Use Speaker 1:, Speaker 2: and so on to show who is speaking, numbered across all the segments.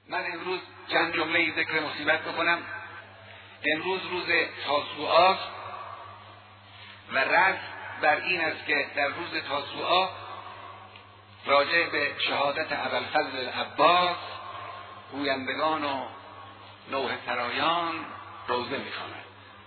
Speaker 1: من امروز چند جمله ذکر مصیبت بکنم. امروز روز تاسوعا و رسم بر این است که در روز تاسوعا راجع به شهادت ابوالفضل العباس گویندگان و نوحه سرایان روزه می‌خوانند.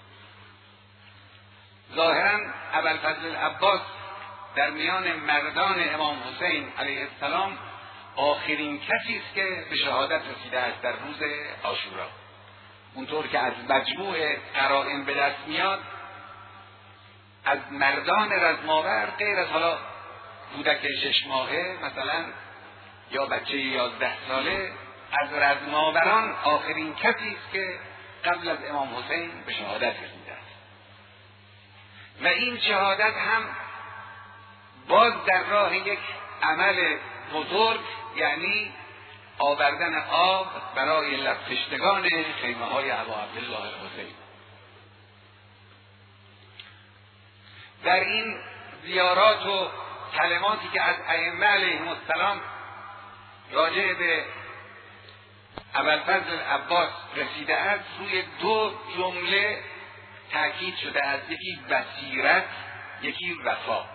Speaker 1: ظاهراً ابوالفضل العباس در میان مردان امام حسین علیه السلام آخرین کسی است که به شهادت رسیده است در روز عاشورا. اونطور که از مجموع قرائن به دست میاد، از مردان رزماور غیر از حالا کودک 6 ماهه مثلا یا بچه 11 ساله، از رزماوران آخرین کسی است که قبل از امام حسین به شهادت رسیده است. و این شهادت هم باز در راه یک عمل بزرگ، یعنی آوردن آب برای لبکشتگان خیمه های ابا عبدالله الحسین. در این زیارات و کلماتی که از ائمه علیهم السلام راجع به ابوالفضل العباس رسیده است، روی 2 جمله تاکید شده است. یکی بصیرت، یکی وفا.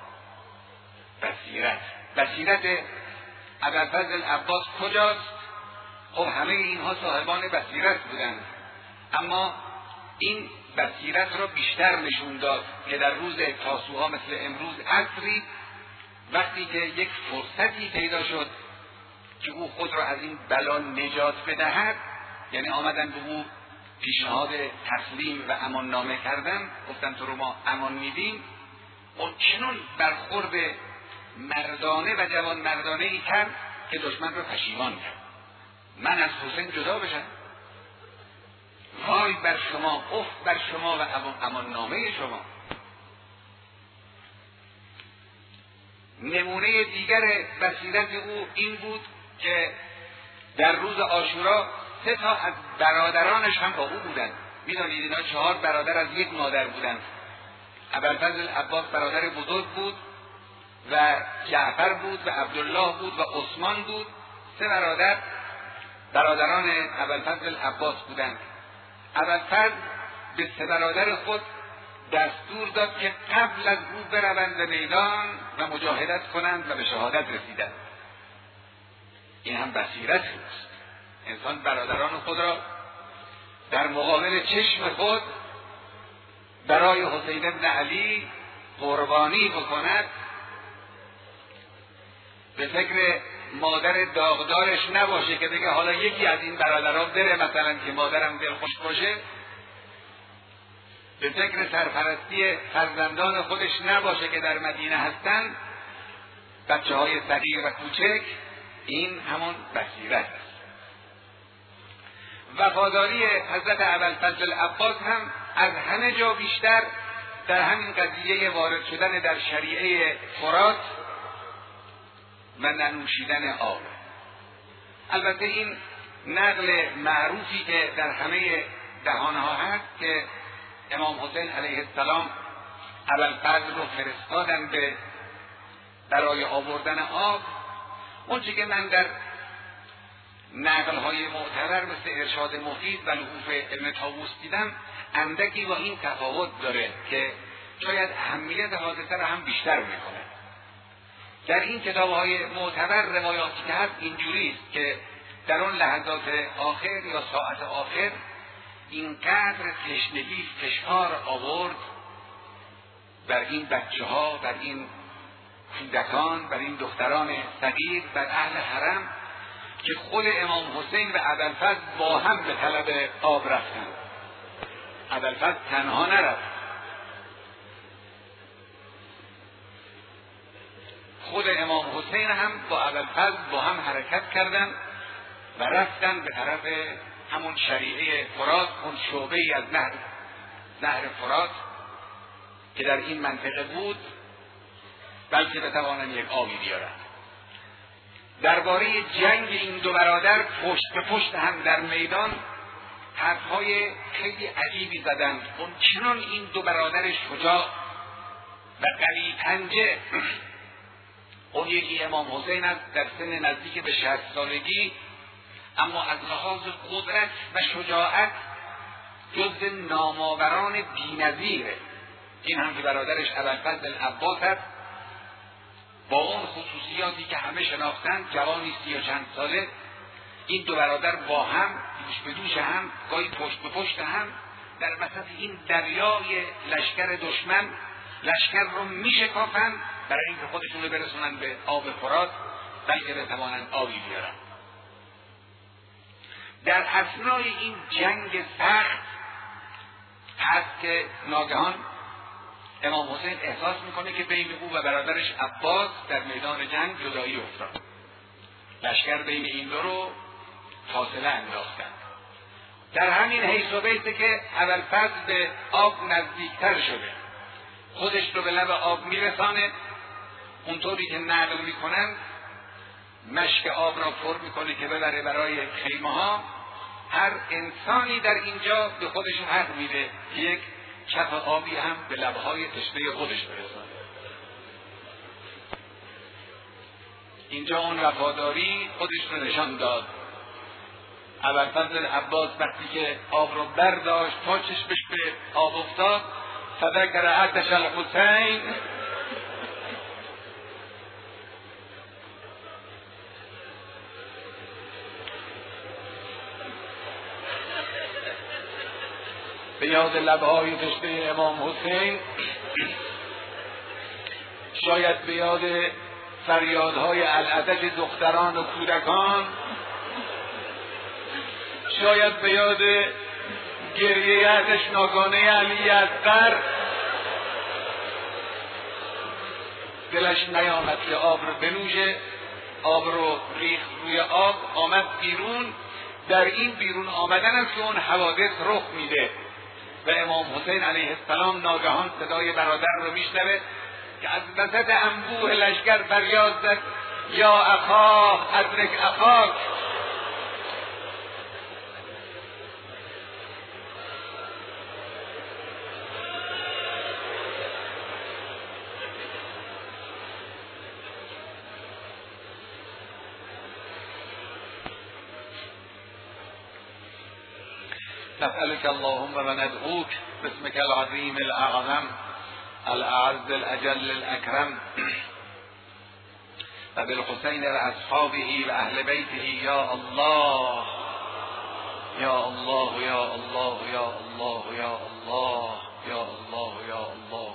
Speaker 1: بصیرت ابوالفضل العباس کجاست؟ خب همه اینها صاحبان بصیرت بودند، اما این بصیرت را بیشتر نشون داد که در روز تاسوعا مثل امروز عصری، وقتی که یک فرصتی پیدا شد که او خود را از این بلا نجات بدهد، یعنی آمدن به او پیشنهاد تسلیم و امان نامه کردن، گفتن تو رو ما امان میدیم، و چنون برخورد مردانه و جوان مردانه ای کرد که دشمن را پشیمان کرد. من از حسین جدا بشم؟ وای بر شما، اف بر شما و امان نامه شما. نمونه دیگر بصیرت او این بود که در روز عاشورا 3 تا از برادرانش هم با او بودند. میدانید اینا 4 برادر از یک مادر بودند. ابوالفضل العباس برادر بزرگ بود و جعفر بود و عبدالله بود و عثمان بود. 3 برادران ابوالفضل العباس بودند. ابوالفضل به 3 برادر خود دستور داد که قبل از او بروند به میدان و مجاهدت کنند و به شهادت رسیدند. این هم بصیرت است. انسان برادران خود را در مقابل چشم خود برای حسین ابن علی قربانی بکند، به فکر مادر داغدارش نباشه که بگه حالا یکی از این برادران بره مثلا که مادرم دلخوش باشه، به فکر سرپرستی فرزندان خودش نباشه که در مدینه هستن، بچه های صغیر و کوچک. این همون بصیرت است. وفاداری حضرت ابوالفضل العباس هم از همه جا بیشتر در همین قضیه وارد شدن در شریعه فرات و ننوشیدن آب. البته این نقل معروفی که در همه دهانها هست که امام حسین علیه السلام ابوالفضل رو فرستادن برای آوردن آب، اون چی که من در نقل‌های معتبر مثل ارشاد مفید و لحوف ابن طاووس دیدم، اندکی با این تفاوت داره که شاید اهمیت حادثه را هم بیشتر میکنه. در این کتاب‌های معتبر روایاتی که هست اینجوری است که در اون لحظات آخر یا ساعت آخر اینقدر تشنگی فشار آورد بر این بچه‌ها، بر این کودکان، بر این دختران صغیر، بر اهل حرم، که خود امام حسین و ابوالفضل با هم به طلب آب رفتند. ابوالفضل تنها نرفت، خود امام حسین هم با ابوالفضل با هم حرکت کردند و رفتن به طرف همون شریعه فرات، اون شعبه‌ای از نهر فرات که در این منطقه بود، بلکه بتوانند یک آبی بیارند. درباره جنگ این 2 برادر پشت به پشت هم در میدان حرفهای خیلی عجیبی زدند. اون چنان این 2 برادر شجاع و قوی پنجه، اون یکی امام حسین است در سن نزدیک به 60 سالگی، اما از لحاظ قدرت و شجاعت جز نامآوران بی‌نظیره. این هم که برادرش ابوالفضل العباس است، با اون خصوصیاتی که همه شناختن، جوانی 30 و چند ساله، این دو برادر با هم دوش به دوش هم، گاهی پشت به پشت هم، در وسط این دریای لشکر دشمن لشکر رو میشکافن برای اینکه خودشون رو برسونن به آب فرات، بلکه بتوانن آبی بیارن. در اثنای این جنگ سخت هست که ناگهان امام حسین احساس میکنه که بین او و برادرش عباس در میدان جنگ جدایی افتاد. لشکر بین این دو رو فاصله انداختند. در همین حیث و بیته که ابوالفضل به آب نزدیکتر شده، خودش رو به لب آب میرسانه، اونطوری که نقل میکنن مشک آب را پر میکنه که ببره برای خیمه ها. هر انسانی در اینجا به خودش حق میده که یک کف آبی هم به لبهای تشنه خودش برسانه. اینجا اون وفاداری خودش رو نشان داد. ابوالفضل عباس وقتی که آب رو برداشت تا چشمش به آب افتاد، فذکر عطش الحسین، به یاد لبهای تشنه امام حسین، شاید به یاد فریادهای العدد دختران و کودکان، شاید به یاد گریه اتشناکانه علی اصغر، دلش نیامد که آب رو بنوشه. آب رو ریخت روی آب، آمد بیرون. در این بیرون آمدن است که اون حوادث رخ میده و امام حسین علیه السلام ناگهان صدای برادر رو میشنوه که از وسط انبوه لشکر فریاد زد: یا اخاه ادرک اخاک. نسألك اللهم وندعوك باسمك العظيم الأعظم الأعز الأجل الأكرم وبالحسين وأصحابه وأهل بيته يا الله يا الله يا الله يا الله يا الله يا الله يا الله